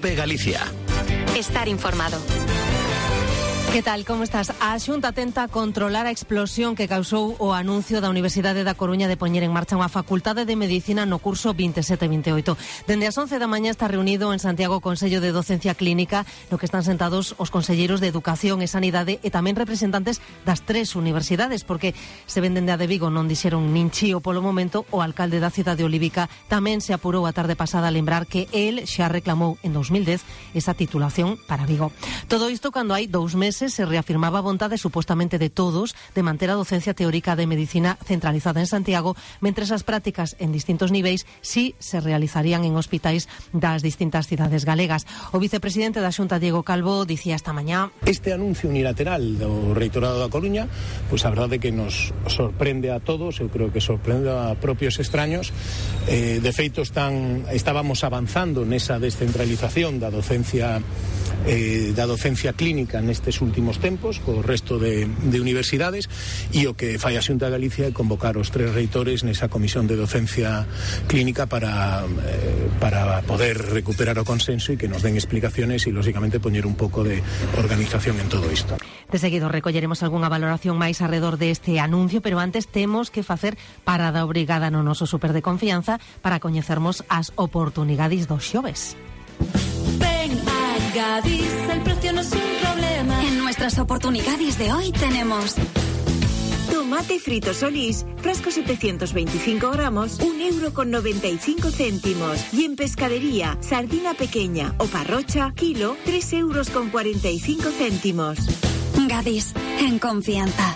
COPE Galicia. Estar informado. Que tal, como estás? A Xunta tenta controlar a explosión que causou o anuncio da Universidade da Coruña de poñer en marcha unha facultade de medicina no curso 27-28. Dende as 11 da mañá está reunido en Santiago o Consello de Docencia Clínica, no que están sentados os conselleiros de Educación e Sanidade e tamén representantes das tres universidades, porque se ven dende a de Vigo non dixeron nin chío polo momento. O alcalde da cidade olívica tamén se apurou a tarde pasada a lembrar que el xa reclamou en 2010 esa titulación para Vigo. Todo isto cando hai 2 meses se reafirmaba a vontade supostamente de todos de manter a docencia teórica de medicina centralizada en Santiago, mentres as prácticas en distintos niveis sí se realizarían en hospitais das distintas cidades galegas. O vicepresidente da Xunta, Diego Calvo, dicía esta mañá: este anuncio unilateral do Reitorado da Coruña, pois a verdade que nos sorprende a todos, eu creo que sorprende a propios extraños. De feito estábamos avanzando nesa descentralización da docencia clínica nestes últimos tempos co resto de universidades, e o que fai a Xunta de Galicia é convocar os tres reitores nesa comisión de docencia clínica para poder recuperar o consenso e que nos den explicaciones e, lógicamente, poñer un pouco de organización en todo isto. De seguido recolleremos algunha valoración máis alrededor deste anuncio, pero antes temos que facer parada obrigada no noso super de confianza para coñecermos as oportunidades dos xoves. Ven a Gadis, el precio no es un problema. En nuestras oportunidades de hoy tenemos tomate frito Solís, frasco 725 gramos, 1,95 €. Y en pescadería, sardina pequeña o parrocha, kilo, 3,45 €. Gadis, en confianza.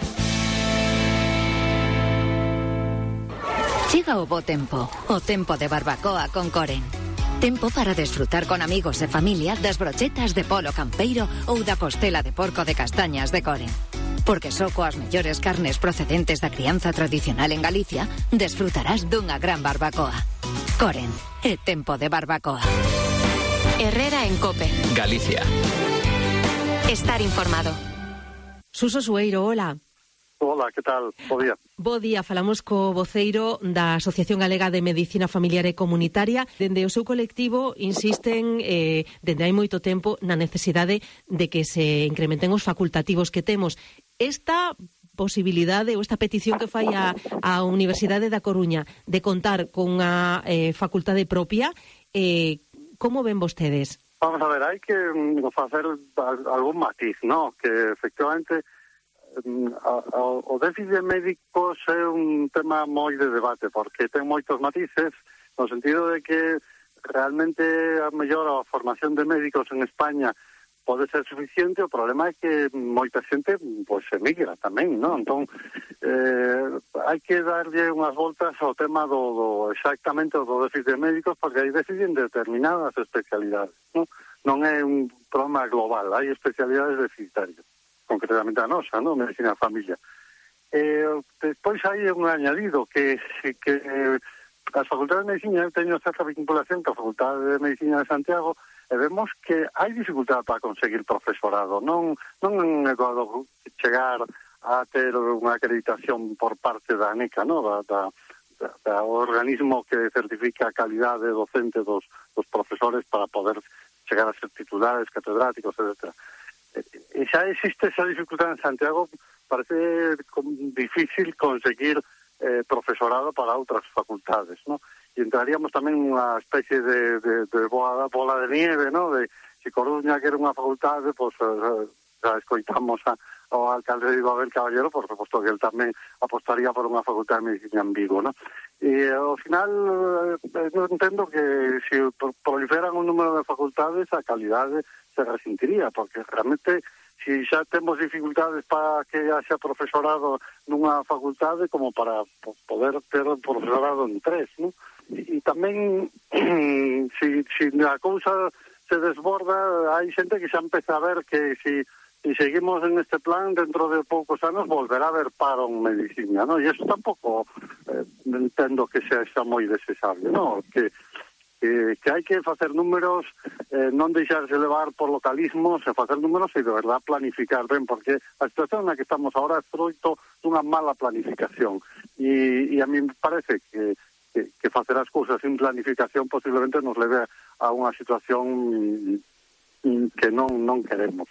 Chega o bo tempo, o tempo de barbacoa con Coren. Tempo para desfrutar con amigos e familia das brochetas de polo campeiro ou da costela de porco de castañas de Coren. Porque só coas mellores carnes procedentes da crianza tradicional en Galicia desfrutarás dunha gran barbacoa. Coren, é tempo de barbacoa. Herrera en COPE Galicia. Estar informado. Suso Sueiro, hola. Hola, que tal? Bo día. Bo día, falamos co voceiro da Asociación Galega de Medicina Familiar e Comunitaria. Dende o seu colectivo insisten, dende hai moito tempo, na necesidade de que se incrementen os facultativos que temos. Esta posibilidade ou esta petición que fai a Universidade da Coruña de contar con unha facultade propia, como ven vostedes? Vamos a ver, hai que facer algún matiz, ¿no? Que efectivamente o déficit de médicos é un tema moi de debate, porque ten moitos matices, no sentido de que realmente a mellor a formación de médicos en España pode ser suficiente. O problema é que moita xente pois emigra tamén, non? Entón hai que darlle unhas voltas ao tema do exactamente do déficit de médicos, porque hai déficit en determinadas especialidades, non é un problema global, hai especialidades deficitarias, concretamente a nosa, ¿no? Medicina de familia. Despois hai un añadido que as facultades de medicina, eu teño certa vinculación coa Facultade de Medicina de Santiago, e vemos que hai dificultade para conseguir profesorado. Non é doado chegar a ter unha acreditación por parte da ANECA, ¿no? Da organismo que certifica a calidade docente dos profesores para poder chegar a ser titulares, catedráticos, etc. E xa existe esa dificultade en Santiago. Parece difícil conseguir profesorado para outras facultades, ¿no? E entraríamos tamén nunha especie de bola de nieve, ¿no? De se Coruña quere unha facultade, pois xa escoitamos ao alcalde de Abel Caballero, por suposto que él tamén apostaría por unha facultade de medicina en Vigo, ¿no? E ao final eu entendo que se proliferan un número de facultades, a calidade se resentiría, porque realmente se xa temos dificultades para que haxa profesorado nunha facultade como para poder ter profesorado en 3, ¿no? E tamén se a cousa se desborda, hai xente que xa empeza a ver que se seguimos en este plan, dentro de poucos anos volverá a haber paro en medicina, ¿no? E iso tampouco entendo que xa moi desexable, ¿no? Que hai que facer números, non deixarse levar por localismos, e facer números e de verdad planificar ben, porque a situación na que estamos agora é fruto dunha mala planificación, e a mí me parece que facer as cousas sin planificación posiblemente nos leve a unha situación que non queremos.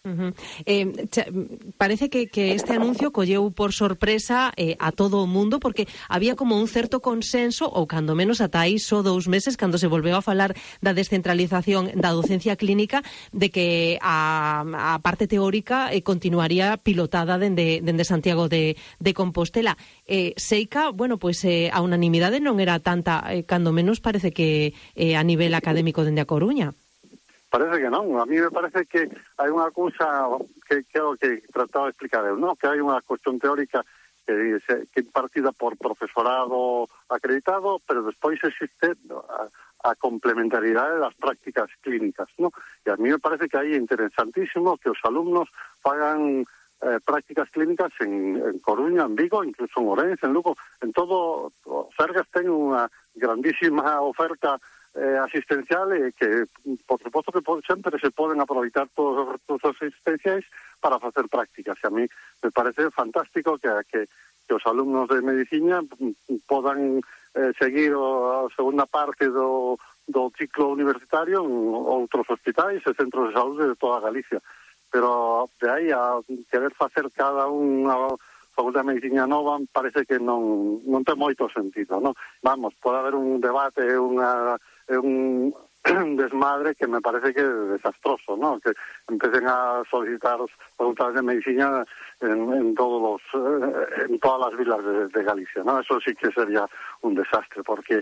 Parece que este anuncio colleu por sorpresa a todo o mundo, porque había como un certo consenso, ou cando menos ata aí só 2 meses, cando se volveu a falar da descentralización da docencia clínica, de que a parte teórica continuaría pilotada dende Santiago de Compostela. Seica, bueno, pois a unanimidade non era tanta, cando menos parece que a nivel académico dende a Coruña. Parece que non. A mí me parece que hai unha cousa que é o que trataba de explicar eu, non? Que hai unha cuestión teórica que é impartida por profesorado acreditado, pero despois existe a complementariedade das prácticas clínicas, non? E a mí me parece que aí é interesantísimo que os alumnos fagan prácticas clínicas en Coruña, en Vigo, incluso en Ourense, en Lugo, en todo. O Sergas ten unha grandísima oferta asistencial que, por suposto, que sempre se poden aproveitar todos os recursos asistenciais para facer prácticas. E a mí me parece fantástico que os alumnos de medicina podan seguir a segunda parte do ciclo universitario en outros hospitais e centros de saúde de toda Galicia. Pero de aí a querer facer cada unha Facultade de Medicina nova parece que non ten moito sentido, non? Vamos, pode haber un debate, un desmadre que me parece que é desastroso, ¿no? Que empecen a solicitar facultades de medicina en todas las vilas de Galicia, ¿no? Eso sí que sería un desastre, porque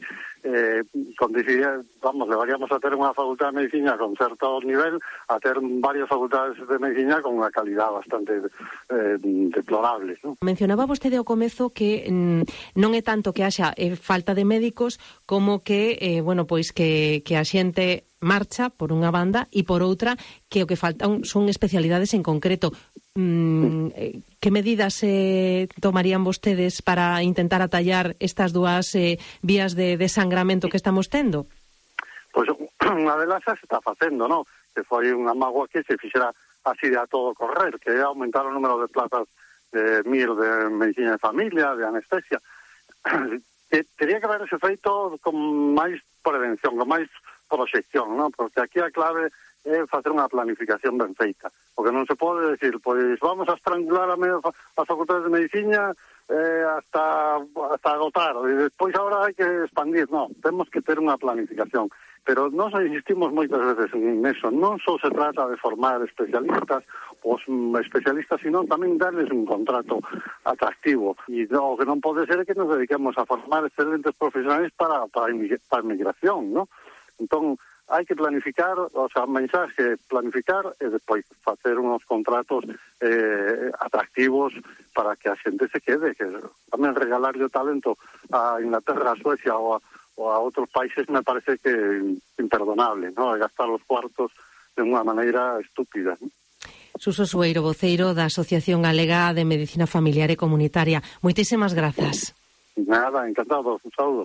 deberíamos a ter unha facultade de medicina con certo nivel a ter varias facultades de medicina con unha calidad bastante deplorable, ¿no? Mencionaba vostede ao comezo que non é tanto que haxa falta de médicos como que, que a xente marcha por unha banda e por outra que o que faltan son especialidades en concreto. Que medidas tomarían vostedes para intentar atallar estas dúas vías de desangramento que estamos tendo? Pois unha delas se está facendo, non? Que foi unha mágoa que se fixera así de a todo correr, que é aumentar o número de plazas de MIR de medicina de familia, de anestesia. Que teria que haberse feito con máis prevención, con máis proxección, non? Porque aquí a clave é facer unha planificación ben feita. Porque non se pode decir, pois vamos a estrangular as facultades de medicina hasta agotar, e despois agora hai que expandir. Non, temos que ter unha planificación. Pero nós insistimos moitas veces en eso. Non só se trata de formar especialistas, os especialistas, sino tamén darles un contrato atractivo. E o que non pode ser é que nos dediquemos a formar excelentes profesionales para a migración, non? Entón, hai que planificar, o sea, mensaxe, planificar e despois facer uns contratos atractivos para que a xente se quede, que tamén regalarlle o talento a Inglaterra, a Suecia ou a outros países me parece que imperdonable, ¿no? Gastar os cuartos de unha maneira estúpida, ¿no? Suso Sueiro, voceiro da Asociación Galega de Medicina Familiar e Comunitaria. Moitísimas grazas. Nada, encantado, un saúdo.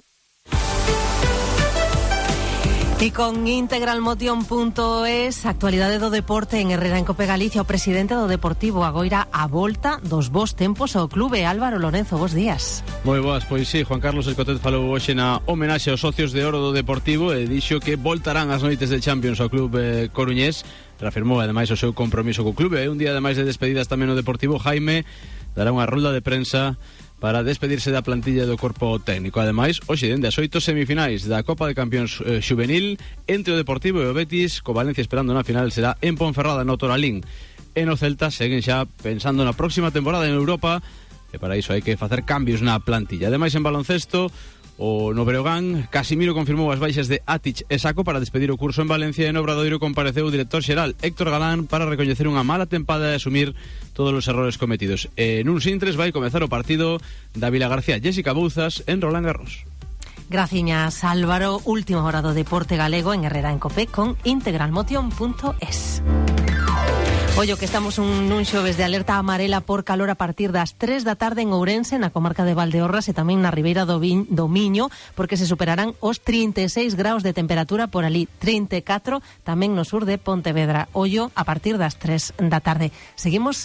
E con integralmotion.es, actualidade do deporte en Herrera en Cope Galicia, o presidente do Deportivo agoira a volta dos bons tempos ao clube. Álvaro Lorenzo, bos días. Moi boas, pois sí, Juan Carlos Escotet falou hoxe na homenaxe aos socios de oro do Deportivo e dixo que voltarán as noites de Champions ao club coruñés. Reafirmou ademais o seu compromiso co clube. Un día ademais de despedidas tamén no Deportivo, Jaime dará unha rolda de prensa para despedirse da plantilla do corpo técnico. Ademais, hoxe dende as 8 semifinais da Copa de Campións Xuvenil entre o Deportivo e o Betis, co Valencia esperando na final será en Ponferrada, no Toralín. E no Celta seguen xa pensando na próxima temporada en Europa e para iso hai que facer cambios na plantilla. Ademais, en baloncesto, o no Breogán, Casimiro confirmou as baixas de Atic e Saco para despedir o curso en Valencia, e no Obradoiro compareceu o director xeral Héctor Galán para recoñecer unha mala tempada e asumir todos os errores cometidos. E nun Sintres vai comezar o partido da Vila García Jessica Bouzas en Roland Garros. Graciñas, Álvaro. Última hora do deporte galego en Herrera en Cope con integralmotion.es. Ollo que estamos nun xoves de alerta amarela por calor a partir das 3 da tarde en Ourense, na comarca de Valdeorras e tamén na Ribeira do Miño, porque se superarán os 36 graus de temperatura por ali, 34 tamén no sur de Pontevedra. Ollo a partir das 3 da tarde. Seguimos